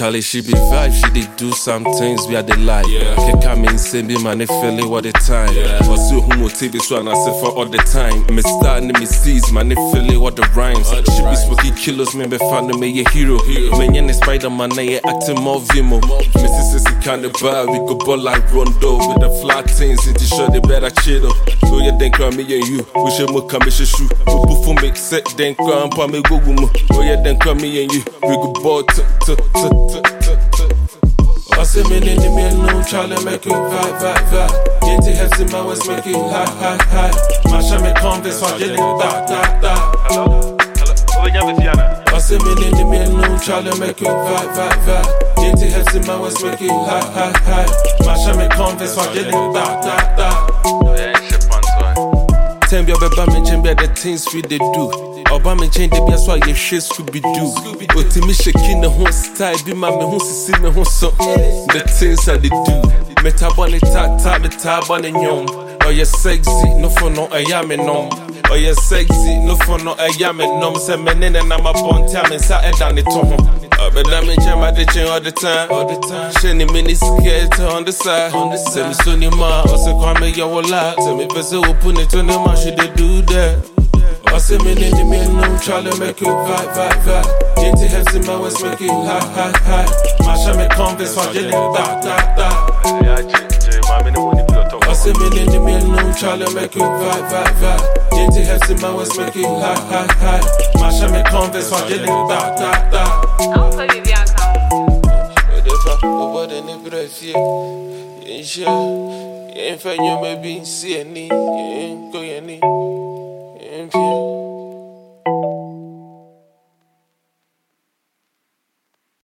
Charlie, she be vibe, she did do some things we are the like. Can come in, say be man, feel it all the time. Or so who TV so and I say for all the time. Me start me sees, man, feel it all the rhymes. She be smoky kilos, me be found me a hero. Me yen Spider-Man, I acting more Vimo. Me see kind of bar, we go ball like Rondo with the flat things, it is sure they better chill up. So you think me and you, we should more come shoe. We for make set, then come pa me go woman. Oh yeah, then come me and you, we go ball I say me in the middle, no Charlie make you vibe. Get the heads in my waist, make you high. My shame me converse, for jelly, Hello, I say me in the middle, no Charlie make you vibe. Get the heads in my waist, make you high. My shame me converse, for jelly, Tell me about me change the things we they do. Obama change the bias why you shit Scooby Doo. But to me shaking the whole style, be my me who see me who so the things that they do. Metabolic tap the tab on the yum. Oh you sexy, no for no I am nom. Oh you sexy, no for no I am nom. Say me and I'm a bond time inside down the tom. But that me jam at the chain all the time. Shiny mini skirt on the side. Say me so new ma, also call me your lot. Say me person open it to the man, should they do that? I say me in the middle, no Charlie make you vibe. Get the heads in my waist, make you high. My shame me converse, for jelly, I say me in the middle, no Charlie make you vibe. Get the heads in my waist, make you high. My shame me converse, for jelly, I'm for you, What any breath, yeah, sure. Ain't for you, maybe see any, ain't go any.